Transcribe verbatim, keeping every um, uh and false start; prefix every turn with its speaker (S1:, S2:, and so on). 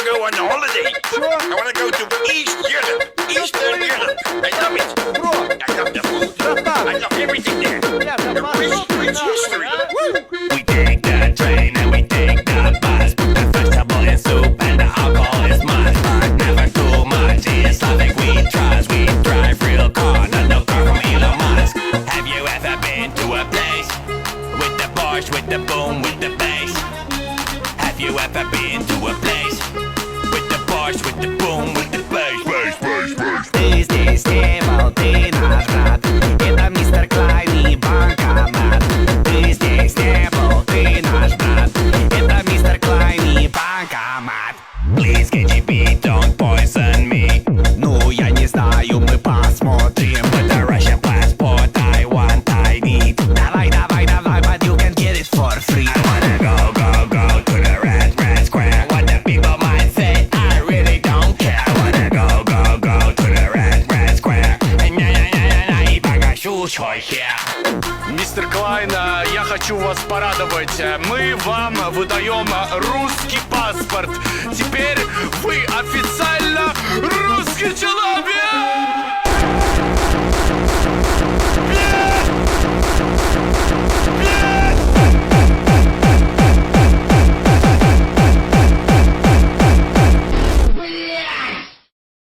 S1: go on holiday. I want to go to East Europe. Eastern Europe. I love it.
S2: Bro,
S1: I love the food.
S2: братан,
S1: I love everything there.
S2: бля, братан,
S1: Rich,
S2: что ты
S1: rich
S2: нахуй,
S1: history.
S2: а?
S3: We take the train and we take the bus. Put the vegetable in soup and the alcohol is must. But never too much. It's like we trust. We drive real car, not no car from Elon Musk. Have you ever been to a place with the Porsche, with the boom, with the bass? Have you ever been to a place with the Porsche, with the boom, with the bass? Bass, bass, bass. Ты здесь не был, ты наш брат. Это мистер Клайн и банкомат. Ты здесь не был, ты наш брат. Это мистер Клайн и банкомат. Please, K G B, don't poison me. Ну, я не знаю, мы посмотрим. With the Russian passport, I want, I need. Давай, давай, давай, but you can get it for free. I wanna go, go, go to the red, red square. What the people might say, I really don't care. I wanna go, go, go to the red, red square. На-на-на-на-на, и покажу свой хер.
S4: Мистер Клайн, а, я хочу вас порадовать. Мы вам выдаем русский паспорт. Теперь вы официально